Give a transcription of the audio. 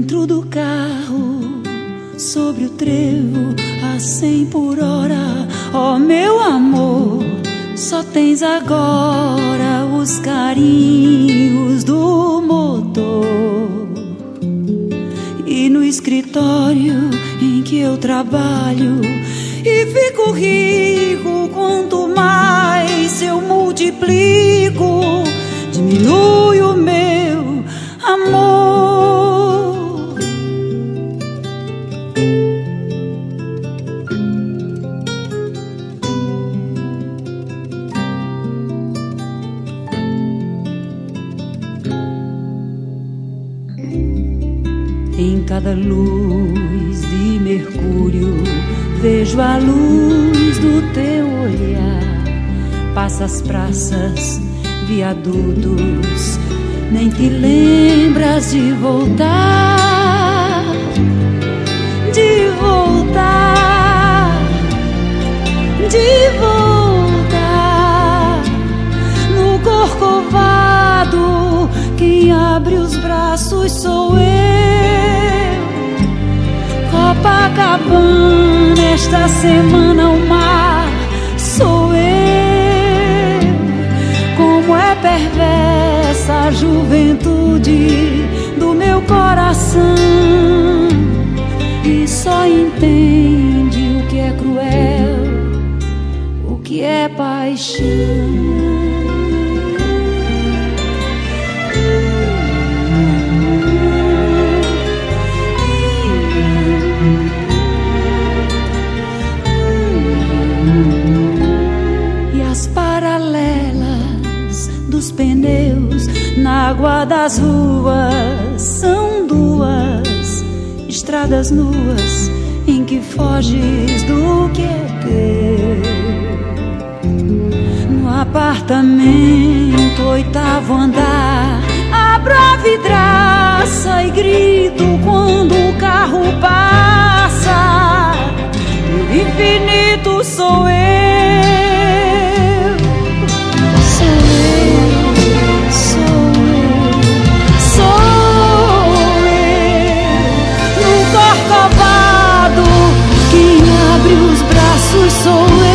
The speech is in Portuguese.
Dentro do carro, sobre o trevo, a 100 por hora. Oh, meu amor, só tens agora os carinhos do motor. E no escritório em que eu trabalho e fico rico, quanto mais eu multiplico, diminui o meu amor. Em cada luz de Mercúrio vejo a luz do teu olhar. Passa as praças, viadutos, nem te lembras de voltar, de voltar, de voltar. No Corcovado, quem abre os braços sou eu. Copacabana, esta semana o mar sou eu. Como é perversa a juventude do meu coração, e só entende o que é cruel, o que é paixão. Dos pneus na água das ruas são duas estradas nuas em que foges do que é teu. No apartamento, 8º andar, abro a vidraça e grito quando o carro passa. No infinito sou eu. Sou